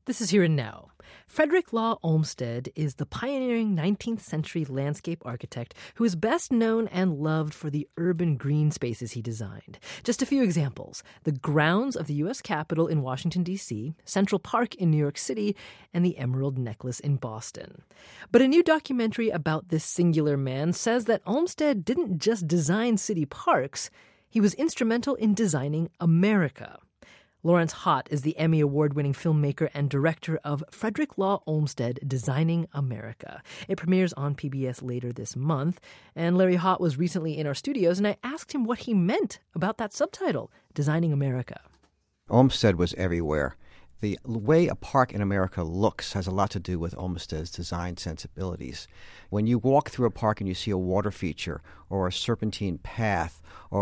This is Here and Now. Frederick Law Olmsted is the pioneering 19th century landscape architect who is best known and loved for the urban green spaces he designed. Just a few examples: the grounds of the U.S. Capitol in Washington, D.C., Central Park in New York City, and the Emerald Necklace in Boston. But a new documentary about this singular man says that Olmsted didn't just design city parks, he was instrumental in designing America. Lawrence Haught is the Emmy Award-winning filmmaker and director of Frederick Law Olmsted, Designing America. It premieres on PBS later this month, and Larry Haught was recently in our studios, and I asked him what he meant about that subtitle, Designing America. Olmsted was everywhere. The way a park in America looks has a lot to do with Olmsted's design sensibilities. When you walk through a park and you see a water feature or a serpentine path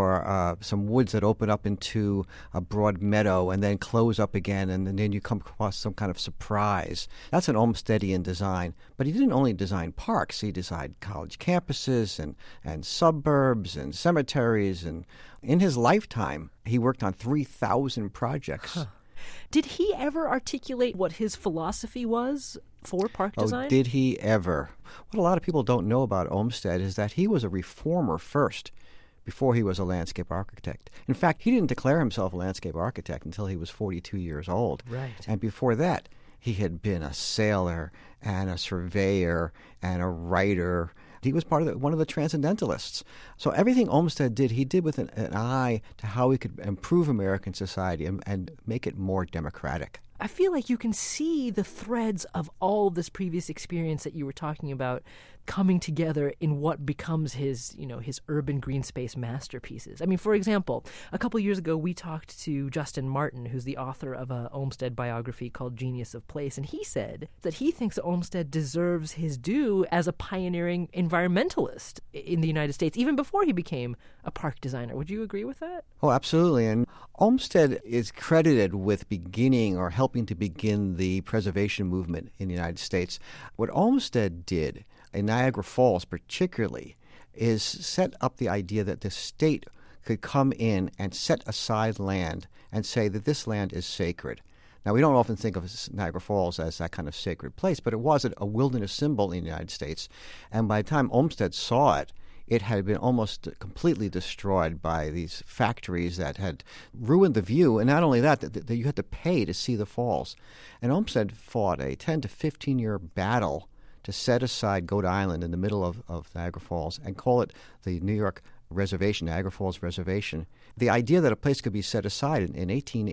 or some woods that open up into a broad meadow and then close up again, and then you come across some kind of surprise, that's an Olmstedian design. But he didn't only design parks. He designed college campuses and suburbs and cemeteries. And in his lifetime, he worked on 3,000 projects. Huh. Did he ever articulate what his philosophy was for park design? Oh, did he ever? What a lot of people don't know about Olmsted is that he was a reformer first, before he was a landscape architect. In fact, he didn't declare himself a landscape architect until he was 42 years old. Right. And before that, he had been a sailor and a surveyor and a writer. He was one of the transcendentalists. So everything Olmsted did, he did with an eye to how he could improve American society and make it more democratic. I feel like you can see the threads of all of this previous experience that you were talking about coming together in what becomes his urban green space masterpieces. I mean, for example, a couple years ago, we talked to Justin Martin, who's the author of a Olmsted biography called Genius of Place, and he said that he thinks Olmsted deserves his due as a pioneering environmentalist in the United States, even before he became a park designer. Would you agree with that? Oh, absolutely. And Olmsted is credited with beginning or helping to begin the preservation movement in the United States. What Olmsted did, in Niagara Falls particularly, is set up the idea that the state could come in and set aside land and say that this land is sacred. Now, we don't often think of Niagara Falls as that kind of sacred place, but it was a wilderness symbol in the United States. And by the time Olmsted saw it, it had been almost completely destroyed by these factories that had ruined the view. And not only that, that you had to pay to see the falls. And Olmsted fought a 10 to 15-year battle to set aside Goat Island in the middle of Niagara Falls and call it the New York Reservation, Niagara Falls Reservation. The idea that a place could be set aside in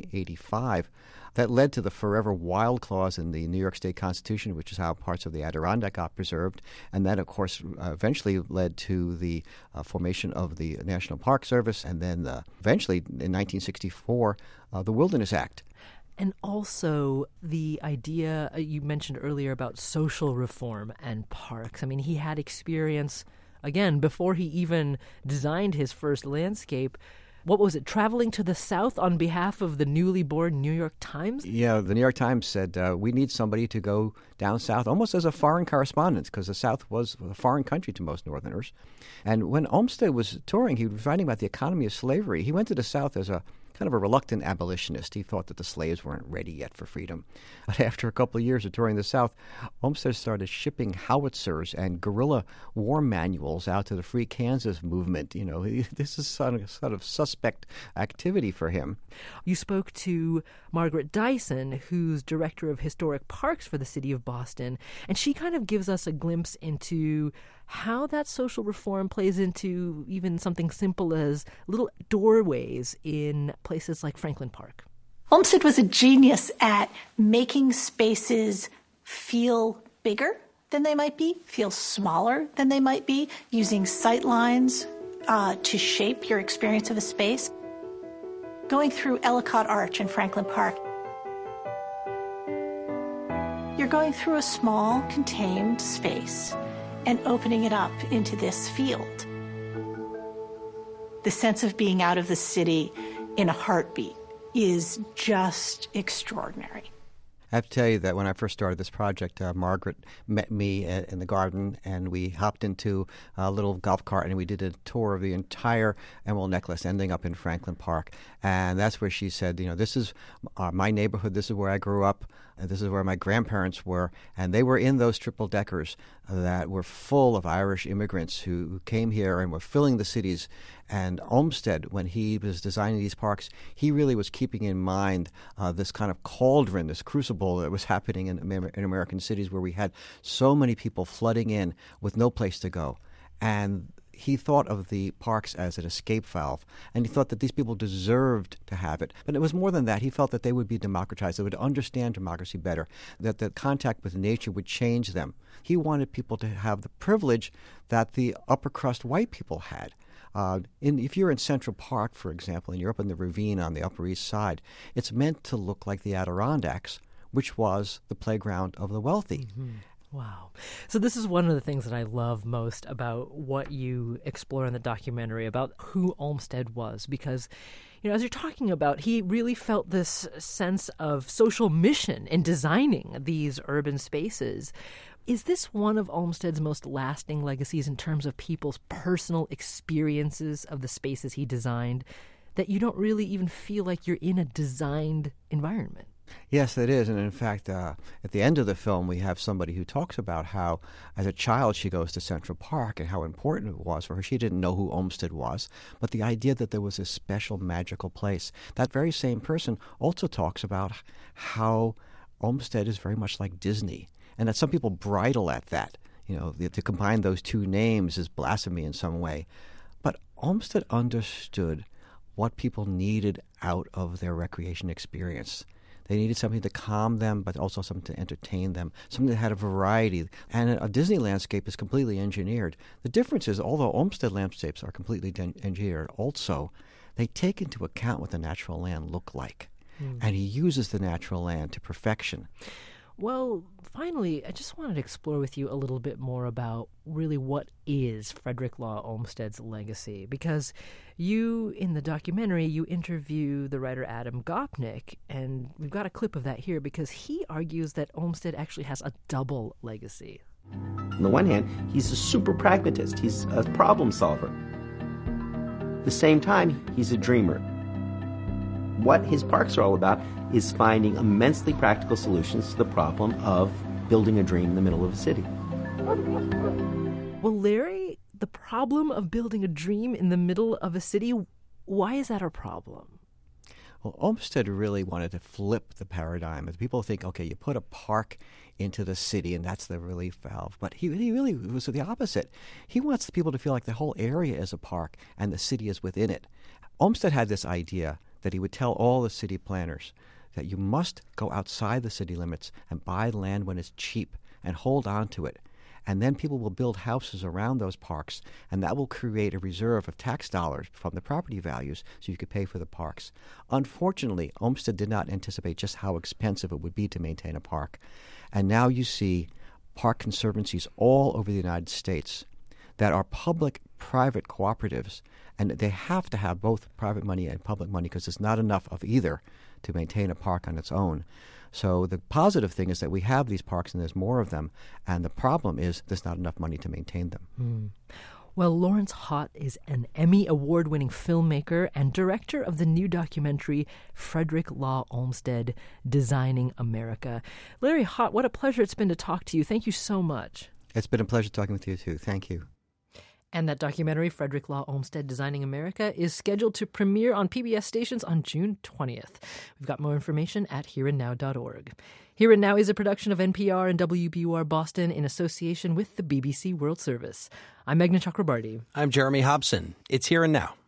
1885, that led to the Forever Wild Clause in the New York State Constitution, which is how parts of the Adirondack got preserved. And that, of course, eventually led to the formation of the National Park Service, and then eventually, in 1964, the Wilderness Act. And also the idea you mentioned earlier about social reform and parks. I mean, he had experience, again, before he even designed his first landscape. What was it, traveling to the South on behalf of the newly born New York Times? Yeah, the New York Times said, we need somebody to go down south, almost as a foreign correspondent, because the South was a foreign country to most Northerners. And when Olmsted was touring, he was writing about the economy of slavery. He went to the South as a kind of a reluctant abolitionist. He thought that the slaves weren't ready yet for freedom. But after a couple of years of touring the South, Olmsted started shipping howitzers and guerrilla war manuals out to the Free Kansas movement. You know, this is sort of suspect activity for him. You spoke to Margaret Dyson, who's director of historic parks for the city of Boston, and she kind of gives us a glimpse into how that social reform plays into even something simple as little doorways in places like Franklin Park. Olmsted was a genius at making spaces feel bigger than they might be, feel smaller than they might be, using sight lines to shape your experience of a space. Going through Ellicott Arch in Franklin Park, you're going through a small, contained space and opening it up into this field. The sense of being out of the city in a heartbeat is just extraordinary. I have to tell you that when I first started this project, Margaret met me in the garden, and we hopped into a little golf cart, and we did a tour of the entire Emerald Necklace, ending up in Franklin Park. And that's where she said, you know, this is my neighborhood. This is where I grew up. This is where my grandparents were, and they were in those triple-deckers that were full of Irish immigrants who came here and were filling the cities. And Olmsted, when he was designing these parks, he really was keeping in mind this kind of cauldron, this crucible that was happening in American cities where we had so many people flooding in with no place to go. And he thought of the parks as an escape valve, and he thought that these people deserved to have it. But it was more than that. He felt that they would be democratized, they would understand democracy better, that the contact with nature would change them. He wanted people to have the privilege that the upper crust white people had. If you're in Central Park, for example, and you're up in the ravine on the Upper East Side, it's meant to look like the Adirondacks, which was the playground of the wealthy. Mm-hmm. Wow. So this is one of the things that I love most about what you explore in the documentary about who Olmsted was, because, as you're talking about, he really felt this sense of social mission in designing these urban spaces. Is this one of Olmsted's most lasting legacies in terms of people's personal experiences of the spaces he designed, that you don't really even feel like you're in a designed environment? Yes, it is. And in fact, at the end of the film, we have somebody who talks about how, as a child, she goes to Central Park and how important it was for her. She didn't know who Olmsted was, but the idea that there was this special, magical place. That very same person also talks about how Olmsted is very much like Disney, and that some people bridle at that. To combine those two names is blasphemy in some way. But Olmsted understood what people needed out of their recreation experience. They needed something to calm them, but also something to entertain them, something that had a variety. And a Disney landscape is completely engineered. The difference is, although Olmsted landscapes are completely engineered, also they take into account what the natural land looked like. And he uses the natural land to perfection. Well, finally, I just wanted to explore with you a little bit more about really what is Frederick Law Olmsted's legacy. Because you, in the documentary, you interview the writer Adam Gopnik, and we've got a clip of that here because he argues that Olmsted actually has a double legacy. On the one hand, he's a super pragmatist. He's a problem solver. At the same time, he's a dreamer. What his parks are all about is finding immensely practical solutions to the problem of building a dream in the middle of a city. Well, Larry, the problem of building a dream in the middle of a city, why is that a problem? Well, Olmsted really wanted to flip the paradigm. People think, okay, you put a park into the city and that's the relief valve. But he really was the opposite. He wants the people to feel like the whole area is a park and the city is within it. Olmsted had this idea that he would tell all the city planners that you must go outside the city limits and buy land when it's cheap and hold on to it. And then people will build houses around those parks, and that will create a reserve of tax dollars from the property values so you could pay for the parks. Unfortunately, Olmsted did not anticipate just how expensive it would be to maintain a park. And now you see park conservancies all over the United States that are public-private cooperatives, and they have to have both private money and public money because there's not enough of either to maintain a park on its own. So the positive thing is that we have these parks and there's more of them, and the problem is there's not enough money to maintain them. Well, Lawrence Haught is an Emmy Award-winning filmmaker and director of the new documentary Frederick Law Olmsted, Designing America. Larry Haught, what a pleasure it's been to talk to you. Thank you so much. It's been a pleasure talking with you, too. Thank you. And that documentary, Frederick Law Olmsted, Designing America, is scheduled to premiere on PBS stations on June 20th. We've got more information at hereandnow.org. Here and Now is a production of NPR and WBUR Boston in association with the BBC World Service. I'm Meghna Chakrabarti. I'm Jeremy Hobson. It's Here and Now.